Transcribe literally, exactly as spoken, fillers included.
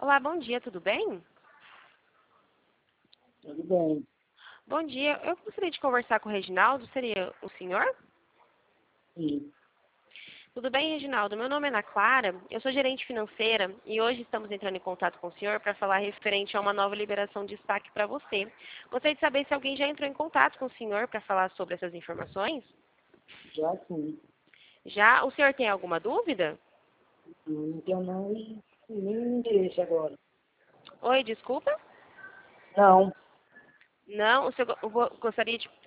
Olá, bom dia, tudo bem? Tudo bem. Bom dia, eu gostaria de conversar com o Reginaldo, seria o senhor? Sim. Tudo bem, Reginaldo? Meu nome é Ana Clara, eu sou gerente financeira e hoje estamos entrando em contato com o senhor para falar referente a uma nova liberação de destaque para você. Gostaria de saber se alguém já entrou em contato com o senhor para falar sobre essas informações? Já sim. Já? O senhor tem alguma dúvida? Não tenho não e nem interesse agora. Oi, desculpa? Não. Não, o senhor go- go- gostaria de